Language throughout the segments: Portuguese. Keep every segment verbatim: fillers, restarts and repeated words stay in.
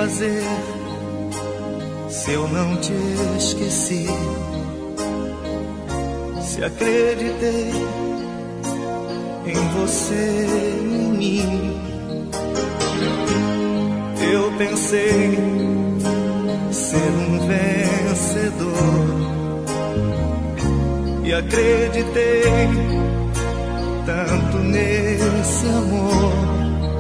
fazer se eu não te esqueci? Se acreditei em você e em mim, eu pensei ser um vencedor e acreditei tanto nesse amor.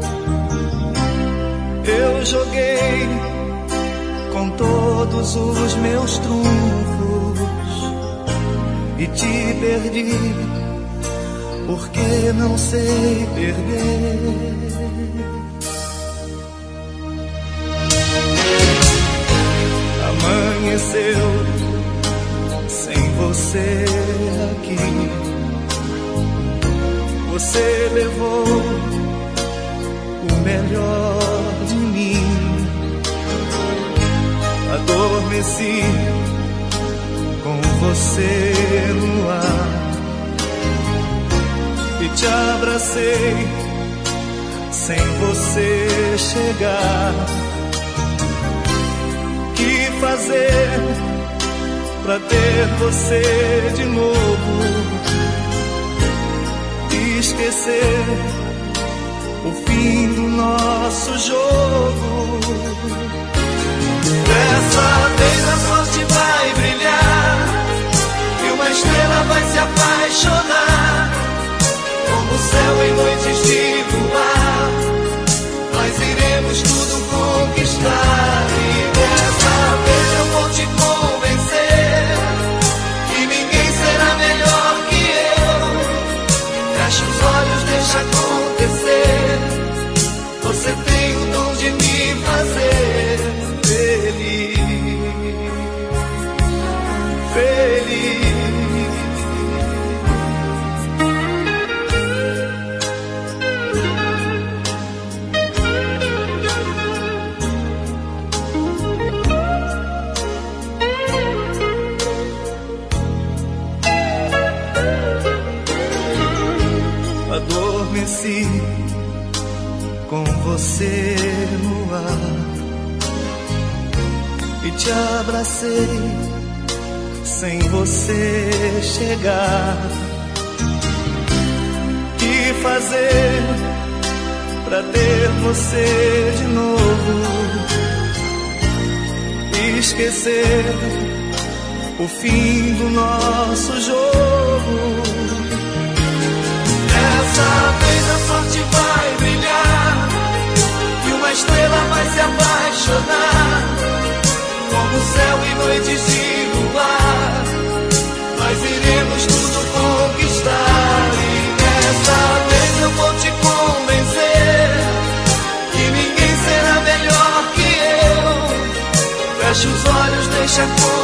Eu joguei com todos os meus trunfos e te perdi porque não sei perder. Amanheceu sem você aqui, você levou o melhor de mim. Adormeci com você no ar e te abracei sem você chegar. Que fazer pra ter você de novo? Esquecer o fim do nosso jogo. Dessa vez a sorte vai brilhar e uma estrela vai se apaixonar. Como o céu em noites de luar, nós iremos tudo conquistar. E dessa vez eu vou te convencer que ninguém será melhor que eu. Fecha os olhos, deixa acontecer. Você tem o dom de me fazer feliz, feliz. Adormeci com você no ar e te abracei sem você chegar. Que fazer pra ter você de novo? Esquecer o fim do nosso jogo. Dessa vez a sorte vai brilhar e uma estrela vai se apaixonar. Como o céu em noites de luar, nós iremos tudo conquistar. E dessa vez eu vou te convencer que ninguém será melhor que eu. Fecha os olhos, deixa acontecer.